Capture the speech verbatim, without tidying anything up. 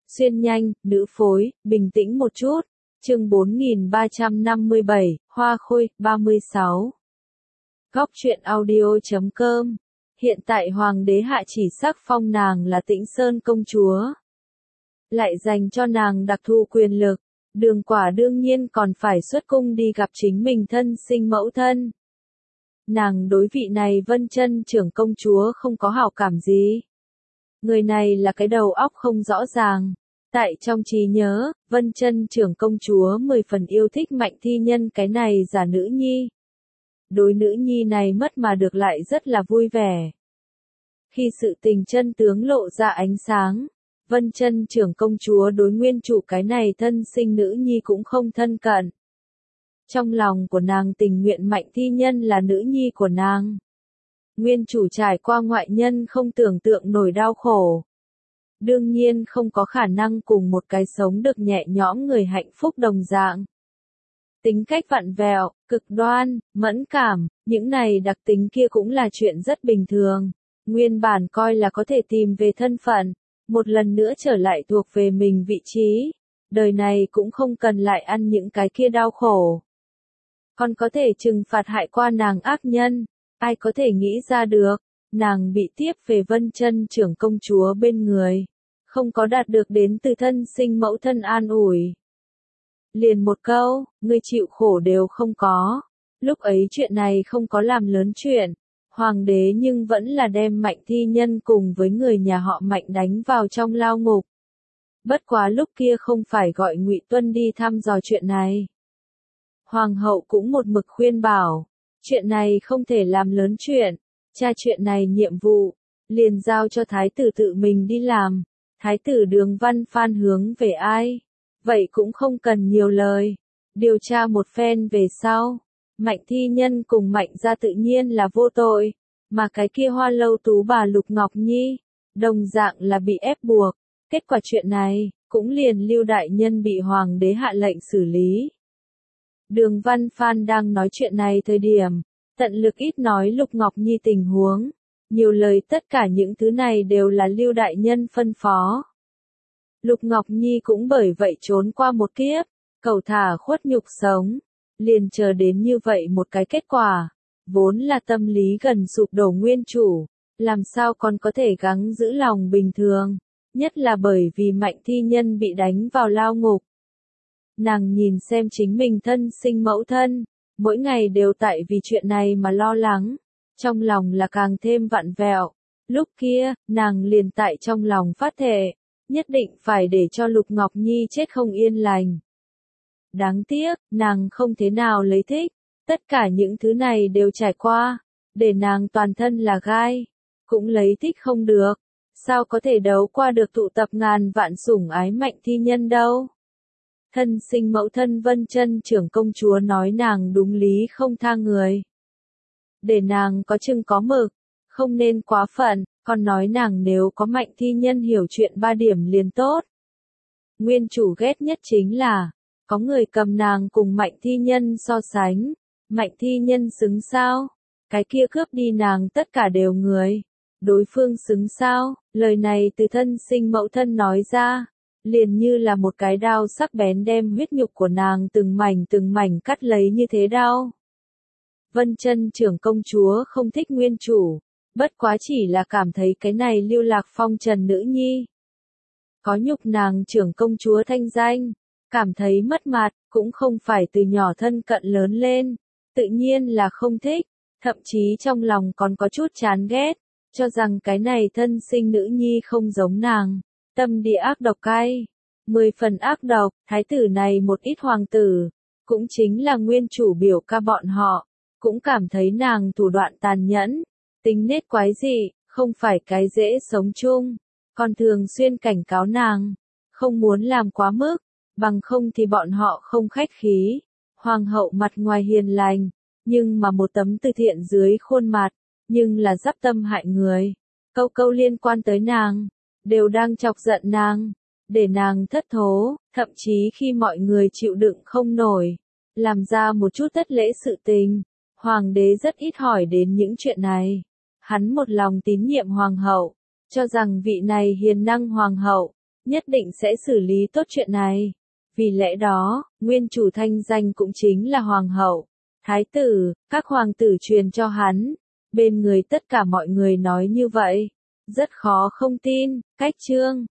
Xuyên nhanh, nữ phối, bình tĩnh một chút. Chương bốn nghìn ba trăm năm mươi bảy, Hoa Khôi, ba mươi sáu. Góc truyện audio chấm com. Hiện tại hoàng đế hạ chỉ sắc phong nàng là Tĩnh Sơn công chúa. Lại dành cho nàng đặc thù quyền lực. Đường Quả đương nhiên còn phải xuất cung đi gặp chính mình thân sinh mẫu thân. Nàng đối vị này Vân Chân trưởng công chúa không có hảo cảm gì. Người này là cái đầu óc không rõ ràng. Tại trong trí nhớ, Vân Chân trưởng công chúa mười phần yêu thích Mạnh Thi Nhân cái này giả nữ nhi. Đối nữ nhi này mất mà được lại rất là vui vẻ. Khi sự tình chân tướng lộ ra ánh sáng, Vân Chân trưởng công chúa đối nguyên chủ cái này thân sinh nữ nhi cũng không thân cận. Trong lòng của nàng tình nguyện Mạnh Thi Nhân là nữ nhi của nàng. Nguyên chủ trải qua ngoại nhân không tưởng tượng nổi đau khổ. Đương nhiên không có khả năng cùng một cái sống được nhẹ nhõm người hạnh phúc đồng dạng. Tính cách vặn vẹo, cực đoan, mẫn cảm, những này đặc tính kia cũng là chuyện rất bình thường. Nguyên bản coi là có thể tìm về thân phận, một lần nữa trở lại thuộc về mình vị trí. Đời này cũng không cần lại ăn những cái kia đau khổ. Còn có thể trừng phạt hại qua nàng ác nhân, ai có thể nghĩ ra được. Nàng bị tiếp về Vân Chân trưởng công chúa bên người, không có đạt được đến từ thân sinh mẫu thân an ủi. Liền một câu, ngươi chịu khổ đều không có. Lúc ấy chuyện này không có làm lớn chuyện, hoàng đế nhưng vẫn là đem Mạnh Thi Nhân cùng với người nhà họ Mạnh đánh vào trong lao ngục. Bất quá lúc kia không phải gọi Ngụy Tuân đi thăm dò chuyện này. Hoàng hậu cũng một mực khuyên bảo, chuyện này không thể làm lớn chuyện. Cha chuyện này nhiệm vụ, liền giao cho thái tử tự mình đi làm. Thái tử Đường Văn Phan hướng về ai? Vậy cũng không cần nhiều lời. Điều tra một phen về sau. Mạnh Thi Nhân cùng Mạnh gia tự nhiên là vô tội. Mà cái kia Hoa Lâu tú bà Lục Ngọc Nhi, đồng dạng là bị ép buộc. Kết quả chuyện này, cũng liền Lưu đại nhân bị hoàng đế hạ lệnh xử lý. Đường Văn Phan đang nói chuyện này thời điểm, tận lực ít nói Lục Ngọc Nhi tình huống, nhiều lời tất cả những thứ này đều là Lưu đại nhân phân phó. Lục Ngọc Nhi cũng bởi vậy trốn qua một kiếp, cầu thả khuất nhục sống, liền chờ đến như vậy một cái kết quả, vốn là tâm lý gần sụp đổ nguyên chủ, làm sao còn có thể gắng giữ lòng bình thường, nhất là bởi vì Mạnh Thi Nhân bị đánh vào lao ngục. Nàng nhìn xem chính mình thân sinh mẫu thân, mỗi ngày đều tại vì chuyện này mà lo lắng, trong lòng là càng thêm vặn vẹo. Lúc kia, nàng liền tại trong lòng phát thệ, nhất định phải để cho Lục Ngọc Nhi chết không yên lành. Đáng tiếc, nàng không thế nào lấy thích, tất cả những thứ này đều trải qua, để nàng toàn thân là gai, cũng lấy thích không được, sao có thể đấu qua được tụ tập ngàn vạn sủng ái Mạnh Thi Nhân đâu. Thân sinh mẫu thân Vân Chân trưởng công chúa nói nàng đúng lý không tha người. Để nàng có chừng có mực, không nên quá phận, còn nói nàng nếu có Mạnh Thi Nhân hiểu chuyện ba điểm liền tốt. Nguyên chủ ghét nhất chính là, có người cầm nàng cùng Mạnh Thi Nhân so sánh, Mạnh Thi Nhân xứng sao, cái kia cướp đi nàng tất cả đều người, đối phương xứng sao, lời này từ thân sinh mẫu thân nói ra. Liền như là một cái đao sắc bén đem huyết nhục của nàng từng mảnh từng mảnh cắt lấy như thế đau. Vân Chân trưởng công chúa không thích nguyên chủ, bất quá chỉ là cảm thấy cái này Lưu lạc phong trần nữ nhi. Có nhục nàng trưởng công chúa thanh danh, cảm thấy mất mặt, cũng không phải từ nhỏ thân cận lớn lên, tự nhiên là không thích, thậm chí trong lòng còn có chút chán ghét, cho rằng cái này thân sinh nữ nhi không giống nàng. Tâm địa ác độc cay, mười phần ác độc, thái tử này một ít hoàng tử, cũng chính là nguyên chủ biểu ca bọn họ, cũng cảm thấy nàng thủ đoạn tàn nhẫn, tính nết quái dị, không phải cái dễ sống chung, còn thường xuyên cảnh cáo nàng, không muốn làm quá mức, bằng không thì bọn họ không khách khí. Hoàng hậu mặt ngoài hiền lành, nhưng mà một tấm từ thiện dưới khuôn mặt, nhưng là giáp tâm hại người, câu câu liên quan tới nàng. Đều đang chọc giận nàng, để nàng thất thố, thậm chí khi mọi người chịu đựng không nổi, làm ra một chút thất lễ sự tình, hoàng đế rất ít hỏi đến những chuyện này. Hắn một lòng tín nhiệm hoàng hậu, cho rằng vị này hiền năng hoàng hậu, nhất định sẽ xử lý tốt chuyện này. Vì lẽ đó, nguyên chủ thanh danh cũng chính là hoàng hậu. Thái tử, các hoàng tử truyền cho hắn. Bên người tất cả mọi người nói như vậy. Rất khó không tin, cách chương.